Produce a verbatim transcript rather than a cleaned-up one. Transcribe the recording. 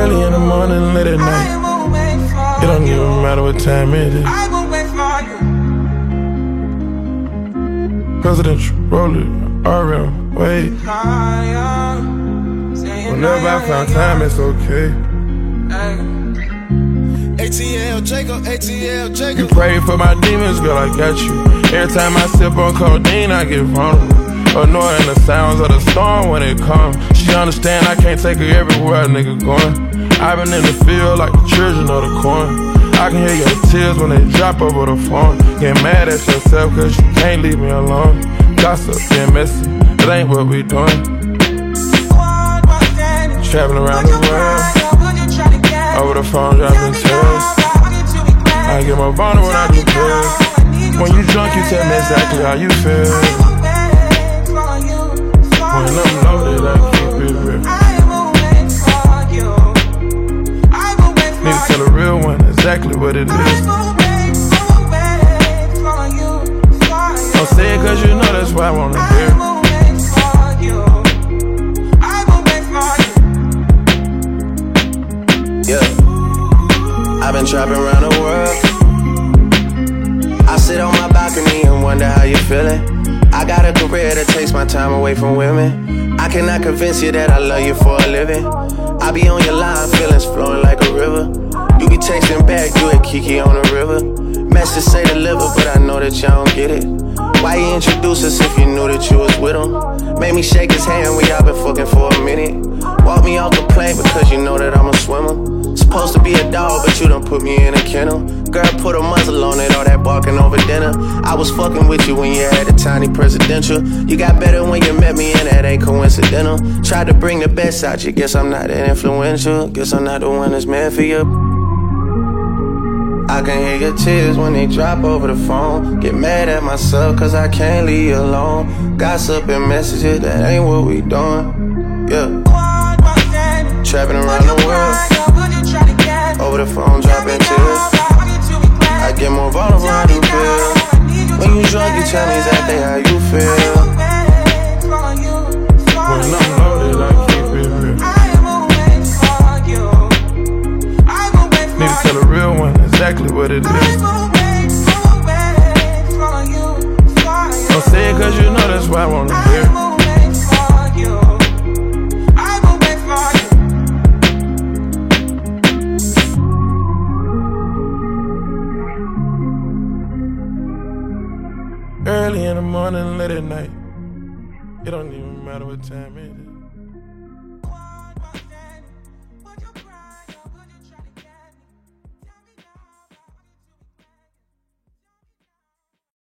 Early in the morning, late at night. It don't even matter what time it is. Presidential, roll it, R M, wait. Whenever I find time, it's okay. A T L Jacob, A T L Jacob. You pray for my demons, girl, I got you. Every time I sip on codeine, I get vulnerable. Annoying the sounds of the storm when it comes. She understand I can't take her everywhere a nigga going. I've been in the field like the children of the corn. I can hear your tears when they drop over the phone. Get mad at yourself cause you can't leave me alone. Gossip, getting messy, that ain't what we doing. Traveling around the world, over the phone dropping tears. I get more vulnerable when I do pills. When you drunk you tell me exactly how you feel. When I'm loaded I keep it real. Need to tell a real one exactly what it is. Don't say it cause you know that's why I wanna hear. Yeah, I've been trapping around the world. I sit on my balcony and wonder how you feeling. I got a career that takes my time away from women. I cannot convince you that I love you for a living. I be on your line, feelings flowing like a river. You be texting back, you and Kiki on the river. Message say deliver, but I know that y'all don't get it. Why you introduce us if you knew that you was with him? Made me shake his hand, we all been fucking for a minute. Walk me off the plane because you know that I'm a swimmer. Supposed to be a dog, but you done put me in a kennel. Girl, put a muzzle on it, all that barking over dinner. I was fucking with you when you had a tiny presidential. You got better when you met me and that ain't coincidental. Tried to bring the best out you, guess I'm not that influential. Guess I'm not the one that's meant for you. I can hear your tears when they drop over the phone. Get mad at myself cause I can't leave you alone. Gossip and messages, that ain't what we doing. Yeah. Trapping around the world, over the phone dropping tears. I get more vulnerable when I do pills. When you drunk you tell me exactly how you feel. When I'm loaded I keep it real. Need to tell a real one exactly what it is. Don't say it cause you know that's why I wanna hear. Early in the morning, late at night. It don't even matter what time it is.